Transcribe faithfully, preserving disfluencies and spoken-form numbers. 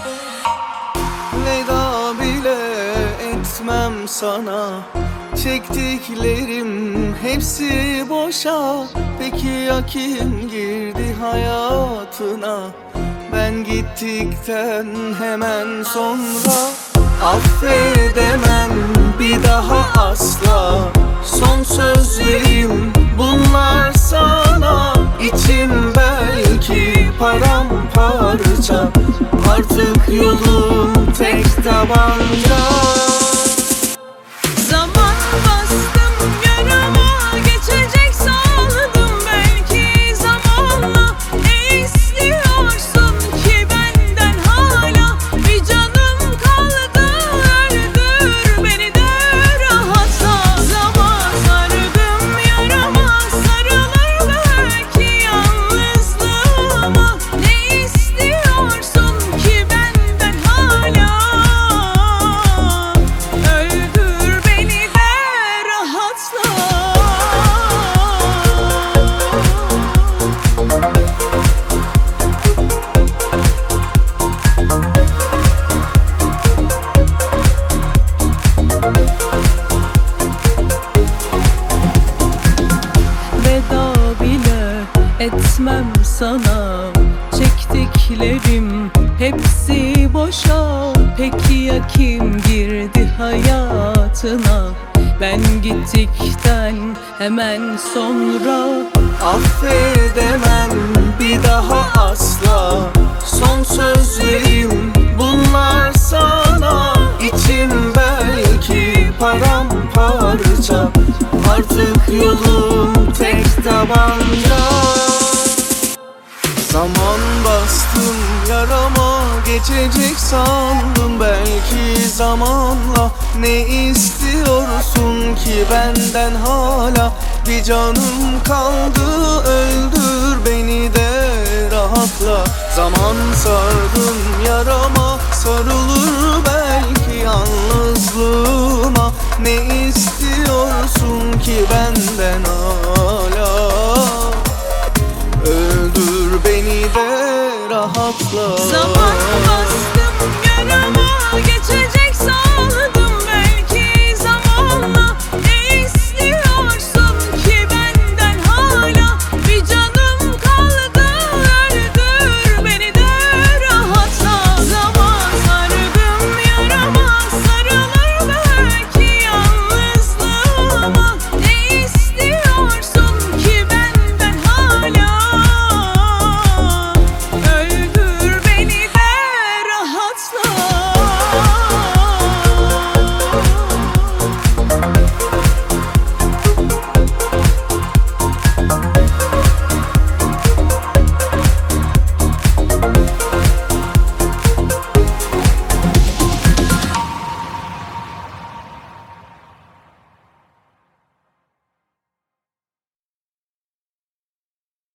Veda bile etmem sana, çektiklerim hepsi boşa. Peki ya kim girdi hayatına ben gittikten hemen sonra? Affedemem bir daha asla, son sözlerim bunlar sana. İçim belki paramparça, artık yolum tek tabanca. Zaman bastım yarama, geçecek sandım belki zamanla. Ne istiyorsun ki benden hala? Bir canım kaldı, öldür beni de rahatla. Zaman sardım yarama, sarılır belki yalnızlığıma. Ne istiyorsun ki benden hala? Öldür beni de rahatla. Veda bile etmem sana, çektiklerim hepsi boşa. Peki ya kim girdi hayatına ben gittikten hemen sonra? Affedemem bir daha asla, son sözlerim bunlar sana. İçim belki paramparça, artık yolum tek tabanca. Zaman bastım yarama, geçecek sandım belki zamanla. Ne istiyorsun ki benden hala? Bir canım kaldı, öldür beni de rahatla. Zaman sardım yarama, sarılır belki yalnızlığıma. Ne istiyorsun ki ben